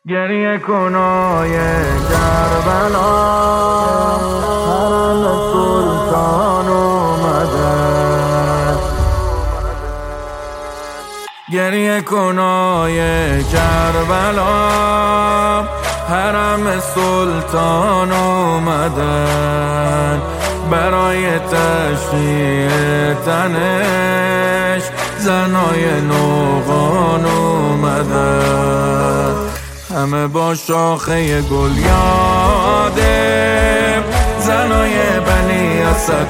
گریه کنای کربلا، حرم سلطان اومدن. گریه کنای کربلا، حرم سلطان اومدن. برای تشریع تنش زنای نوقان اومدن. همه با شاخه گل یاده زنای بنی اسد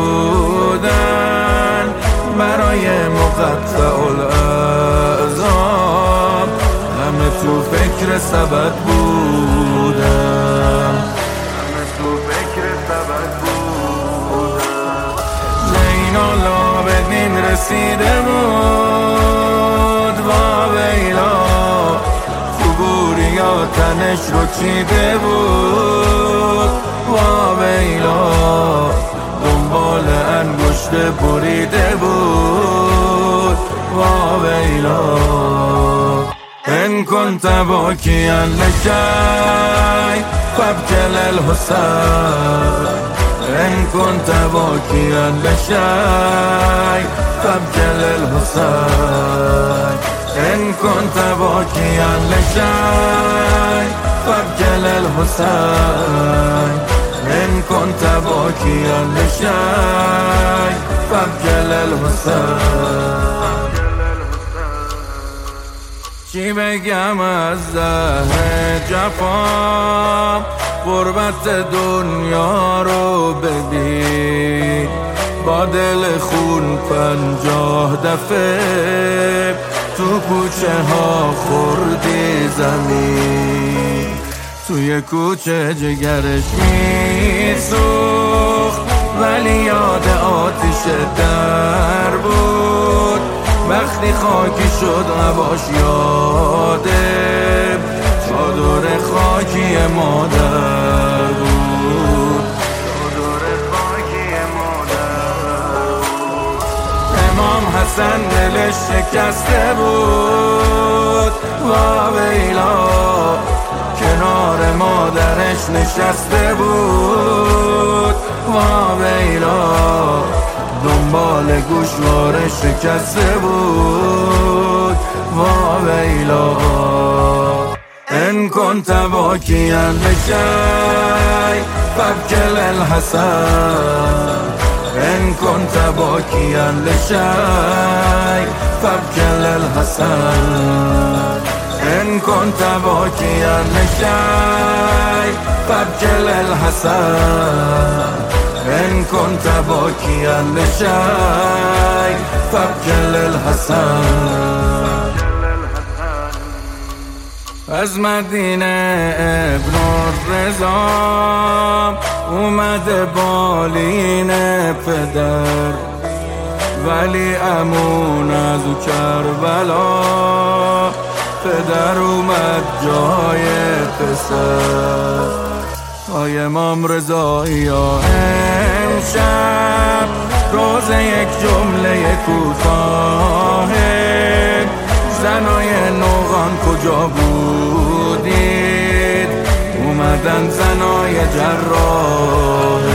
بودن. برای مقطع الاعضاب همه تو فکر سبد بودن. زین العابدین رسیده بود با ویلا، قبوریا تنش رو چیده بود وا ویلا. دنبال انگشت بریده بود وا ویلا. ان كنت باكيا لشيء فابكي الحسين. ان كنت باكيا لشيء فابكي الحسين. ان كنت باكيا لشيء فابكي الحسين. ان كنت باكيا لشيء فابكي الحسين. چی بگم از زهر جفا، غربت دنیا رو ببین. با دل خون 50 دفعه تو کوچه ها خوردی زمین. توی کوچه جگرش میسوخت ولی یاد آتش در بود. وقتی خاکی شد عباش یاده چادر خاکی مادر بود. امام حسن دلش شکسته بود وا ویلا. کنار مادرش نشسته بود وا ویلا. دنبال گوشواره شکسته بود وا ویلا. ان كنت باكيا لشيء فابكي الحسن. ان كنت باكيا لشيء فابكي الحسن. ان كنت باكيا لشيء فابكي الحسن. ان كنت باكيا لشيء فابكي الحسن. از مدینه ابن الرضا اومده بالین پدر، ولی امون از کربلا پدر اومد جای پسر. آی امام رضایی یا امشب روز یک جمله کوتاه. زنای نوقان کجا بودید؟ اومدن زنای جراح.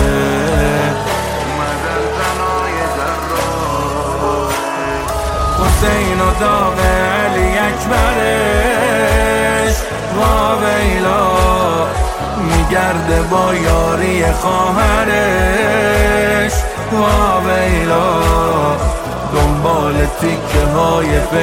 حسین و داغ علی اکبرش وا ویلا. میگرده با یاری خواهرش وا ویلا. دنبال تیکه های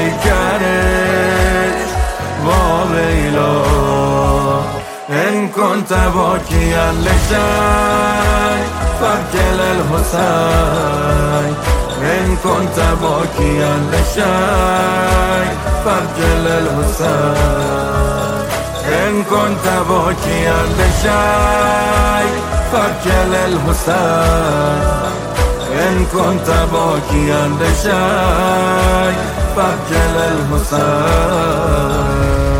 پیکرش وا ویلا. ان كنت باكيا لشيء فابكي الحسين. ان كنت باكيا لشيء فابكي الحسين. ان كنت باكيا لشيء فابكي الحسين. ان كنت باكيا لشيء فابكي الحسين.